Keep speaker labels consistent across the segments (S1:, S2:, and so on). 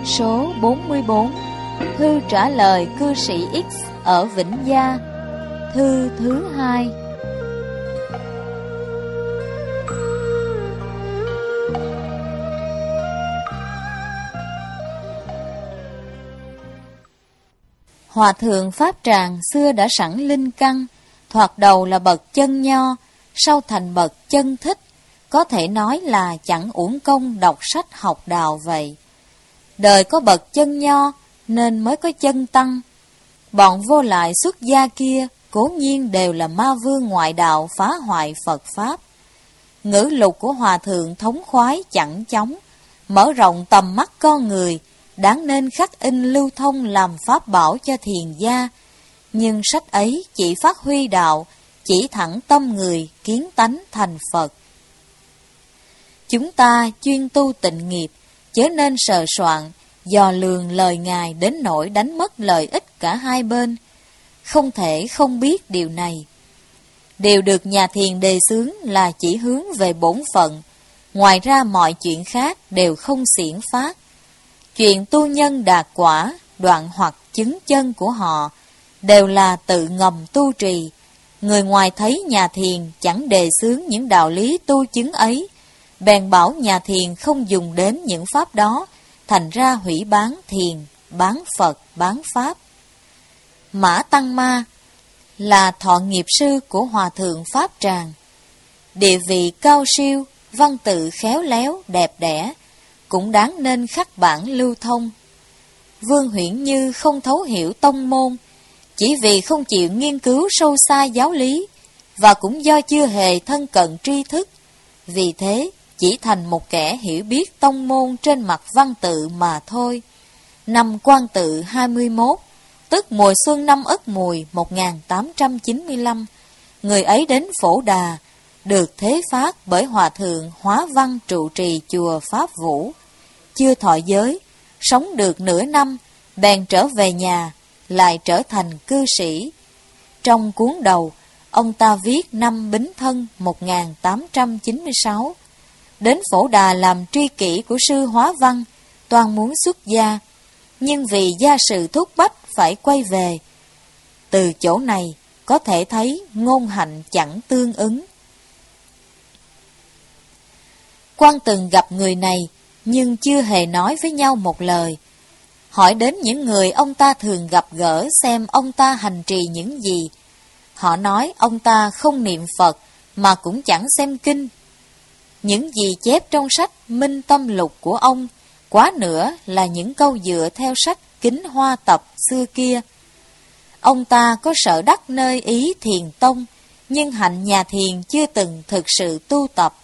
S1: Số 44. Thư trả lời cư sĩ X ở Vĩnh Gia. Thư thứ 2. Hòa thượng Pháp Tràng xưa đã sẵn linh căn, thoạt đầu là bậc chân nho, sau thành bậc chân thích, có thể nói là chẳng uổng công đọc sách học đạo vậy. Đời có bậc chân nho nên mới có chân tăng. Bọn vô lại xuất gia kia cố nhiên đều là ma vương ngoại đạo phá hoại Phật Pháp. Ngữ lục của Hòa thượng thống khoái chẳng chóng, mở rộng tầm mắt con người, đáng nên khắc in lưu thông làm pháp bảo cho thiền gia. Nhưng sách ấy chỉ phát huy đạo, chỉ thẳng tâm người, kiến tánh thành Phật. Chúng ta chuyên tu tịnh nghiệp, chớ nên sờ soạn, dò lường lời Ngài đến nỗi đánh mất lợi ích cả hai bên. Không thể không biết điều này. Điều được nhà thiền đề xướng là chỉ hướng về bổn phận, ngoài ra mọi chuyện khác đều không xiển phát. Chuyện tu nhân đạt quả, đoạn hoặc chứng chân của họ đều là tự ngầm tu trì. Người ngoài thấy nhà thiền chẳng đề xướng những đạo lý tu chứng ấy, bèn bảo nhà thiền không dùng đến những pháp đó, thành ra hủy bán thiền, bán Phật, bán Pháp. Mã Tăng Ma là thọ nghiệp sư của Hòa thượng Pháp Tràng. Địa vị cao siêu, văn tự khéo léo, đẹp đẽ, cũng đáng nên khắc bản lưu thông. Vương Huyễn Như không thấu hiểu tông môn, chỉ vì không chịu nghiên cứu sâu xa giáo lý, và cũng do chưa hề thân cận tri thức, vì thế chỉ thành một kẻ hiểu biết tông môn trên mặt văn tự mà thôi. Năm Quan Tự 21, tức mùa xuân năm Ất Mùi 1895, người ấy đến Phổ Đà, được thế phát bởi Hòa thượng Hóa Văn trụ trì chùa Pháp Vũ. Chưa thọ giới, sống được nửa năm, bèn trở về nhà, lại trở thành cư sĩ. Trong cuốn đầu, ông ta viết năm Bính Thân 1896. Đến Phổ Đà làm tri kỷ của sư Hóa Văn, toan muốn xuất gia, nhưng vì gia sự thúc bách phải quay về. Từ chỗ này, có thể thấy ngôn hạnh chẳng tương ứng. Quan từng gặp người này, nhưng chưa hề nói với nhau một lời. Hỏi đến những người ông ta thường gặp gỡ xem ông ta hành trì những gì. Họ nói ông ta không niệm Phật, mà cũng chẳng xem kinh. Những gì chép trong sách Minh Tâm Lục của ông, quá nữa là những câu dựa theo sách Kính Hoa Tập xưa kia. Ông ta có sở đắc nơi Ý Thiền Tông, nhưng hạnh nhà thiền chưa từng thực sự tu tập.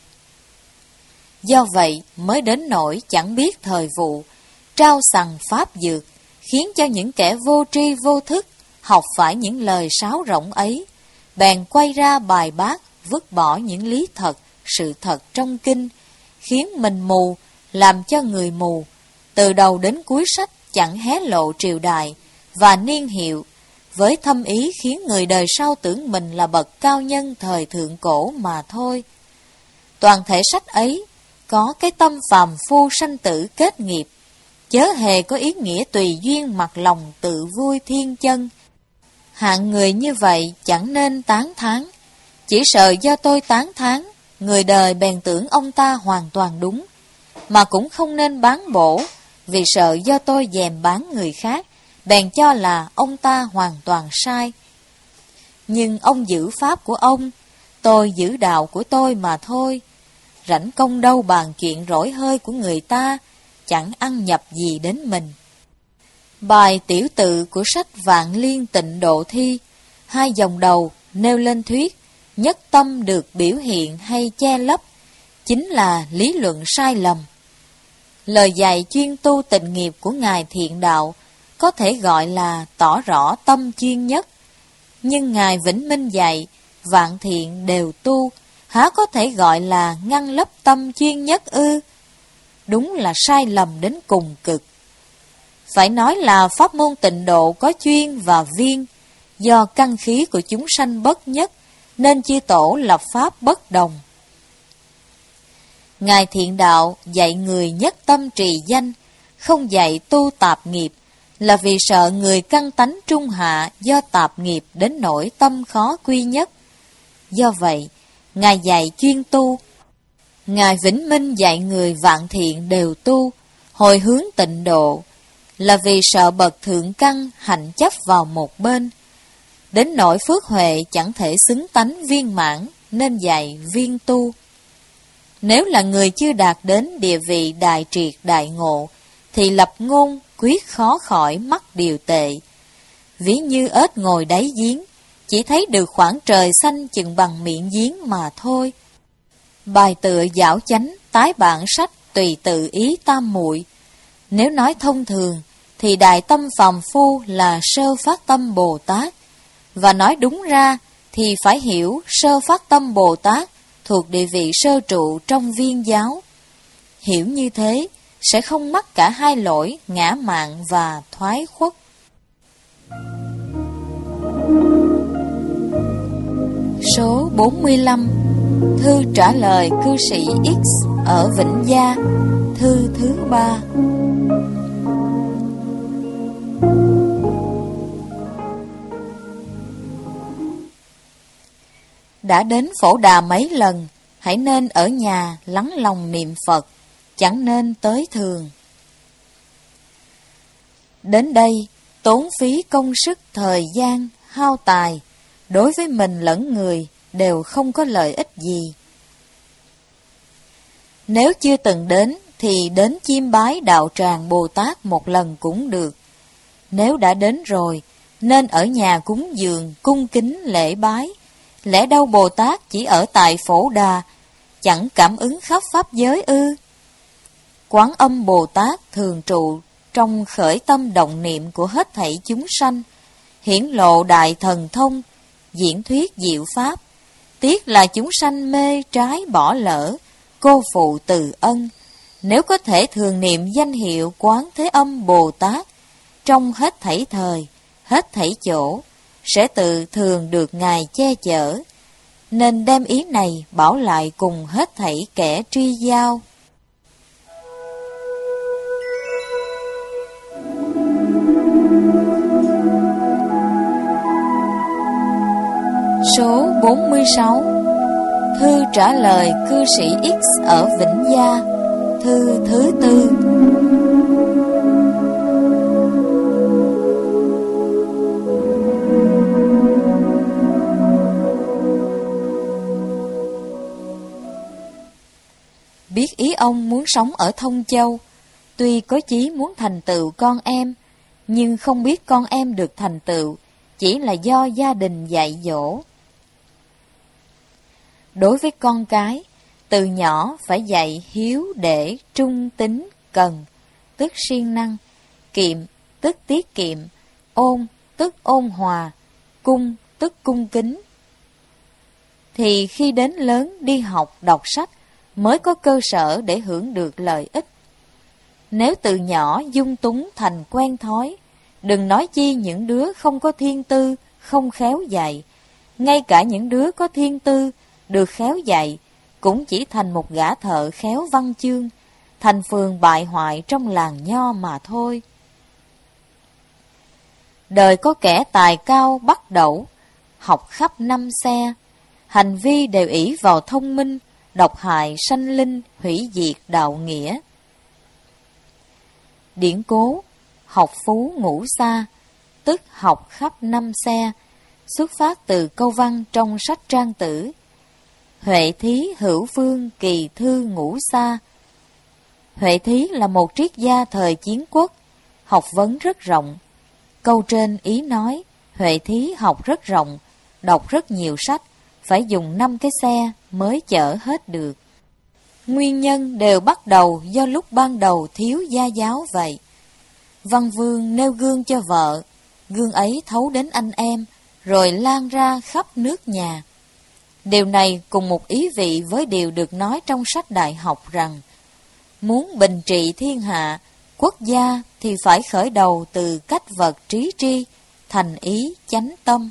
S1: Do vậy mới đến nỗi chẳng biết thời vụ, trao sằng pháp dược, khiến cho những kẻ vô tri vô thức học phải những lời sáo rỗng ấy, bèn quay ra bài bác, vứt bỏ những lý thật, sự thật trong kinh, khiến mình mù, làm cho người mù. Từ đầu đến cuối sách chẳng hé lộ triều đại và niên hiệu, với thâm ý khiến người đời sau tưởng mình là bậc cao nhân thời thượng cổ mà thôi. Toàn thể sách ấy có cái tâm phàm phu sanh tử kết nghiệp, chớ hề có ý nghĩa tùy duyên mặc lòng tự vui thiên chân. Hạng người như vậy chẳng nên tán thán, chỉ sợ do tôi tán thán, người đời bèn tưởng ông ta hoàn toàn đúng, mà cũng không nên bán bổ, vì sợ do tôi dèm bán người khác, bèn cho là ông ta hoàn toàn sai. Nhưng ông giữ pháp của ông, tôi giữ đạo của tôi mà thôi. Rảnh công đâu bàn chuyện rỗi hơi của người ta, chẳng ăn nhập gì đến mình. Bài tiểu tự của sách Vạn Liên Tịnh Độ Thi, hai dòng đầu nêu lên thuyết nhất tâm được biểu hiện hay che lấp, chính là lý luận sai lầm. Lời dạy chuyên tu tịnh nghiệp của Ngài Thiện Đạo có thể gọi là tỏ rõ tâm chuyên nhất, nhưng Ngài Vĩnh Minh dạy vạn thiện đều tu, há có thể gọi là ngăn lấp tâm chuyên nhất ư? Đúng là sai lầm đến cùng cực. Phải nói là pháp môn tịnh độ có chuyên và viên, do căn khí của chúng sanh bất nhất, nên chư tổ lập pháp bất đồng. Ngài Thiện Đạo dạy người nhất tâm trì danh, không dạy tu tạp nghiệp, là vì sợ người căn tánh trung hạ do tạp nghiệp đến nỗi tâm khó quy nhất. Do vậy, Ngài dạy chuyên tu. Ngài Vĩnh Minh dạy người vạn thiện đều tu, hồi hướng tịnh độ, là vì sợ bậc thượng căn hạnh chấp vào một bên, đến nỗi phước huệ chẳng thể xứng tánh viên mãn, nên dạy viên tu. Nếu là người chưa đạt đến địa vị đại triệt đại ngộ, thì lập ngôn quyết khó khỏi mắc điều tệ. Ví như ếch ngồi đáy giếng, chỉ thấy được khoảng trời xanh chừng bằng miệng giếng mà thôi. Bài tựa giảo chánh, tái bản sách, tùy tự ý tam muội. Nếu nói thông thường, thì Đại Tâm Phàm Phu là sơ phát tâm Bồ Tát, và nói đúng ra thì phải hiểu sơ phát tâm Bồ Tát thuộc địa vị sơ trụ trong Viên giáo. Hiểu như thế sẽ không mắc cả hai lỗi ngã mạn và thoái khuất. Số 45. Thư trả lời cư sĩ X ở Vĩnh Gia. Thư thứ 3. Đã đến Phổ Đà mấy lần, hãy nên ở nhà lắng lòng niệm Phật, chẳng nên tới thường. Đến đây, tốn phí công sức, thời gian, hao tài, đối với mình lẫn người đều không có lợi ích gì. Nếu chưa từng đến, thì đến chiêm bái đạo tràng Bồ Tát một lần cũng được. Nếu đã đến rồi, nên ở nhà cúng dường, cung kính lễ bái. Lẽ đâu Bồ Tát chỉ ở tại Phổ Đà, chẳng cảm ứng khắp pháp giới ư? Quán Âm Bồ Tát thường trụ trong khởi tâm động niệm của hết thảy chúng sanh, hiển lộ đại thần thông, diễn thuyết diệu pháp. Tiếc là chúng sanh mê trái bỏ lỡ, cô phụ từ ân. Nếu có thể thường niệm danh hiệu Quán Thế Âm Bồ Tát trong hết thảy thời, hết thảy chỗ, sẽ tự thường được Ngài che chở. Nên đem ý này bảo lại cùng hết thảy kẻ truy giao. Số 46. Thư trả lời cư sĩ X ở Vĩnh Gia. Thư thứ 4. Biết ý ông muốn sống ở Thông Châu, tuy có chí muốn thành tựu con em, nhưng không biết con em được thành tựu chỉ là do gia đình dạy dỗ. Đối với con cái, từ nhỏ phải dạy hiếu để trung tín cần, tức siêng năng, kiệm, tức tiết kiệm, ôn, tức ôn hòa, cung, tức cung kính. Thì khi đến lớn đi học đọc sách mới có cơ sở để hưởng được lợi ích. Nếu từ nhỏ dung túng thành quen thói, đừng nói chi những đứa không có thiên tư, không khéo dạy, ngay cả những đứa có thiên tư, được khéo dạy, cũng chỉ thành một gã thợ khéo văn chương, thành phường bại hoại trong làng nho mà thôi. Đời có kẻ tài cao bắt đẩu, học khắp năm xe, hành vi đều ỷ vào thông minh, độc hại sanh linh, hủy diệt đạo nghĩa. Điển cố học phú ngũ xa, tức học khắp năm xe, xuất phát từ câu văn trong sách Trang Tử. Huệ thí hữu phương kỳ thư ngũ xa. Huệ thí là một triết gia thời chiến quốc, học vấn rất rộng. Câu trên ý nói Huệ thí học rất rộng, đọc rất nhiều sách, phải dùng 5 cái xe mới chở hết được. Nguyên nhân đều bắt đầu do lúc ban đầu thiếu gia giáo vậy. Văn Vương nêu gương cho vợ, gương ấy thấu đến anh em, rồi lan ra khắp nước nhà. Điều này cùng một ý vị với điều được nói trong sách Đại học rằng, muốn bình trị thiên hạ, quốc gia thì phải khởi đầu từ cách vật trí tri, thành ý chánh tâm.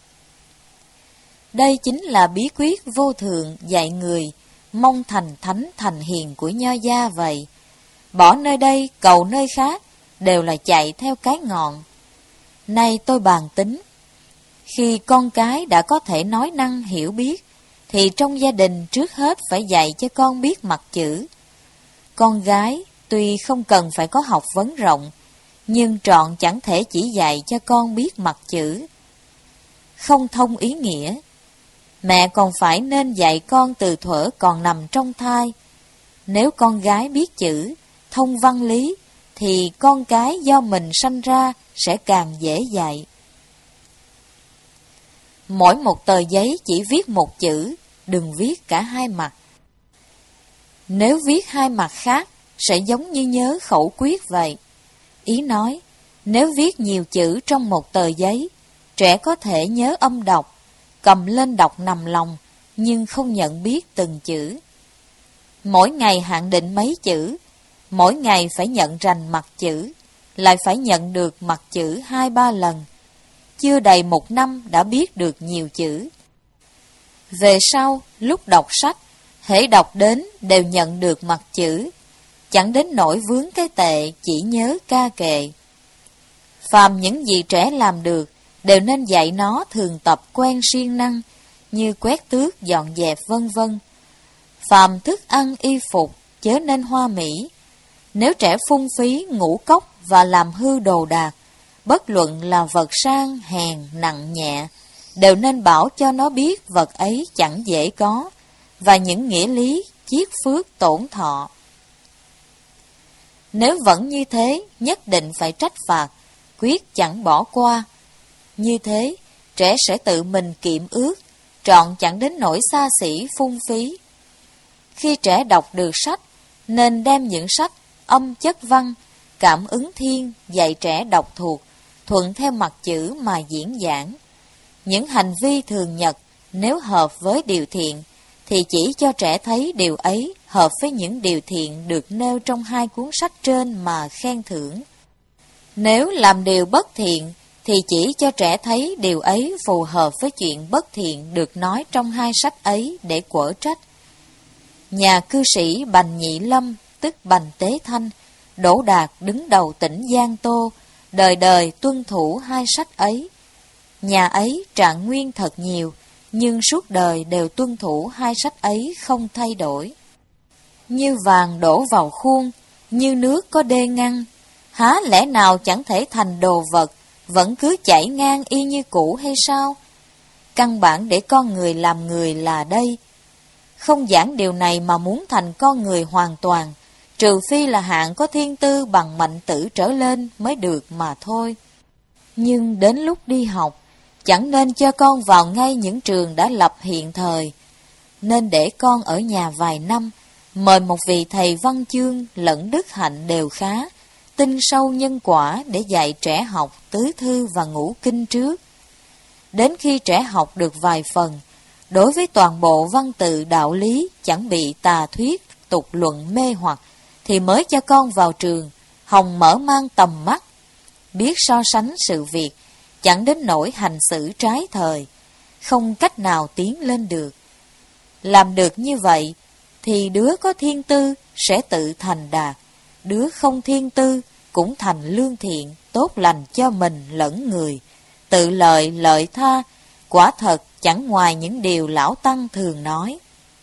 S1: Đây chính là bí quyết vô thượng dạy người, mong thành thánh thành hiền của Nho gia vậy. bỏ nơi đây cầu nơi khác, đều là chạy theo cái ngọn. Nay tôi bàn tính, khi con cái đã có thể nói năng hiểu biết, thì trong gia đình trước hết phải dạy cho con biết mặt chữ. Con gái tuy không cần phải có học vấn rộng, nhưng trọn chẳng thể chỉ dạy cho con biết mặt chữ. Không thông ý nghĩa, mẹ còn phải nên dạy con từ thuở còn nằm trong thai. Nếu con gái biết chữ, thông văn lý, thì con cái do mình sanh ra sẽ càng dễ dạy. Mỗi một tờ giấy chỉ viết một chữ, đừng viết cả hai mặt. Nếu viết hai mặt khác, sẽ giống như nhớ khẩu quyết vậy. Ý nói, nếu viết nhiều chữ trong một tờ giấy, trẻ có thể nhớ âm đọc, cầm lên đọc nằm lòng, nhưng không nhận biết từng chữ. Mỗi ngày hạn định mấy chữ, mỗi ngày phải nhận rành mặt chữ, lại phải nhận được mặt chữ 2-3 lần. Chưa đầy 1 năm đã biết được nhiều chữ. Về sau, lúc đọc sách, hễ đọc đến đều nhận được mặt chữ, chẳng đến nỗi vướng cái tệ chỉ nhớ ca kệ. Phàm những gì trẻ làm được, đều nên dạy nó thường tập quen siêng năng, như quét tước, dọn dẹp vân vân. Phàm thức ăn y phục, chớ nên hoa mỹ. Nếu trẻ phung phí, ngũ cốc và làm hư đồ đạc, bất luận là vật sang, hèn, nặng nhẹ, đều nên bảo cho nó biết vật ấy chẳng dễ có, và những nghĩa lý, chiết phước tổn thọ. Nếu vẫn như thế, nhất định phải trách phạt, quyết chẳng bỏ qua. Như thế, trẻ sẽ tự mình kiệm ước, trọn chẳng đến nỗi xa xỉ phung phí. Khi trẻ đọc được sách, nên đem những sách âm chất văn, cảm ứng thiên dạy trẻ đọc thuộc, thuận theo mặt chữ mà diễn giảng. Những hành vi thường nhật, nếu hợp với điều thiện, thì chỉ cho trẻ thấy điều ấy hợp với những điều thiện được nêu trong 2 cuốn sách trên mà khen thưởng. Nếu làm điều bất thiện, thì chỉ cho trẻ thấy điều ấy phù hợp với chuyện bất thiện được nói trong 2 sách ấy để quở trách. Nhà cư sĩ Bành Nhị Lâm, tức Bành Tế Thanh, Đỗ Đạt đứng đầu tỉnh Giang Tô, đời đời tuân thủ 2 sách ấy. Nhà ấy trạng nguyên thật nhiều, nhưng suốt đời đều tuân thủ 2 sách ấy không thay đổi. Như vàng đổ vào khuôn, như nước có đê ngăn, há lẽ nào chẳng thể thành đồ vật, vẫn cứ chảy ngang y như cũ hay sao? Căn bản để con người làm người là đây. Không giảng điều này mà muốn thành con người hoàn toàn, trừ phi là hạng có thiên tư bằng mạnh tử trở lên mới được mà thôi. Nhưng đến lúc đi học, chẳng nên cho con vào ngay những trường đã lập hiện thời. Nên để con ở nhà vài năm, mời một vị thầy văn chương lẫn đức hạnh đều khá, tin sâu nhân quả để dạy trẻ học tứ thư và ngũ kinh trước. Đến khi trẻ học được vài phần, đối với toàn bộ văn tự đạo lý chẳng bị tà thuyết, tục luận mê hoặc, thì mới cho con vào trường, hồng mở mang tầm mắt, biết so sánh sự việc, chẳng đến nỗi hành xử trái thời, không cách nào tiến lên được. Làm được như vậy, thì đứa có thiên tư sẽ tự thành đạt, đứa không thiên tư cũng thành lương thiện, tốt lành cho mình lẫn người, tự lợi lợi tha, quả thật chẳng ngoài những điều lão tăng thường nói.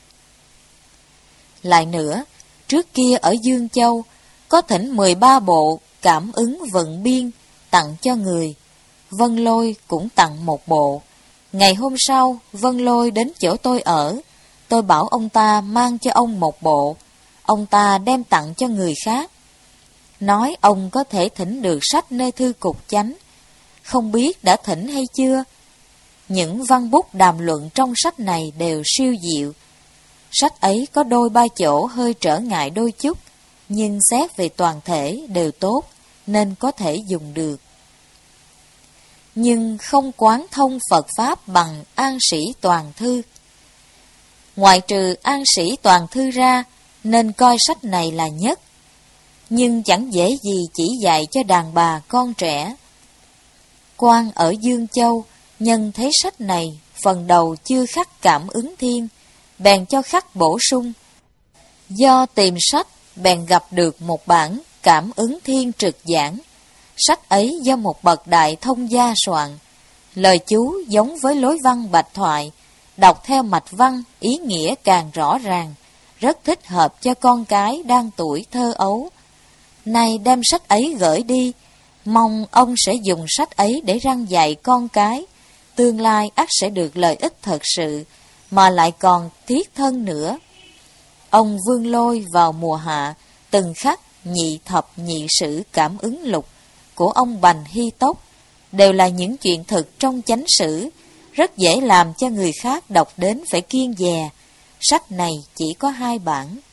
S1: Lại nữa, trước kia ở Dương Châu, có thỉnh 13 bộ cảm ứng vận biên tặng cho người. Vân Lôi cũng tặng 1 bộ. Ngày hôm sau, Vân Lôi đến chỗ tôi ở. Tôi bảo ông ta mang cho ông 1 bộ. Ông ta đem tặng cho người khác. Nói ông có thể thỉnh được sách nơi thư cục chánh. Không biết đã thỉnh hay chưa? Những văn bút đàm luận trong sách này đều siêu diệu. Sách ấy có đôi ba chỗ hơi trở ngại đôi chút, nhưng xét về toàn thể đều tốt, nên có thể dùng được. Nhưng không quán thông Phật Pháp bằng An Sĩ Toàn Thư. Ngoại trừ An Sĩ Toàn Thư ra, nên coi sách này là nhất. Nhưng chẳng dễ gì chỉ dạy cho đàn bà con trẻ. Quan ở Dương Châu, nhân thấy sách này, phần đầu chưa khắc cảm ứng thiên, bèn cho khắc bổ sung. Do tìm sách bèn gặp được một bản Cảm ứng Thiên Trực Giảng. Sách ấy do một bậc đại thông gia soạn. Lời chú giống với lối văn bạch thoại, đọc theo mạch văn ý nghĩa càng rõ ràng, rất thích hợp cho con cái đang tuổi thơ ấu. Nay đem sách ấy gửi đi, mong ông sẽ dùng sách ấy để răn dạy con cái, tương lai ắt sẽ được lợi ích thật sự, mà lại còn thiết thân nữa. Ông Vương Lôi vào mùa hạ từng khắc nhị thập nhị sử Cảm ứng lục của ông Bành Hy Tốc, đều là những chuyện thực trong chánh sử, rất dễ làm cho người khác đọc đến phải kiêng dè. Sách này chỉ có 2 bản.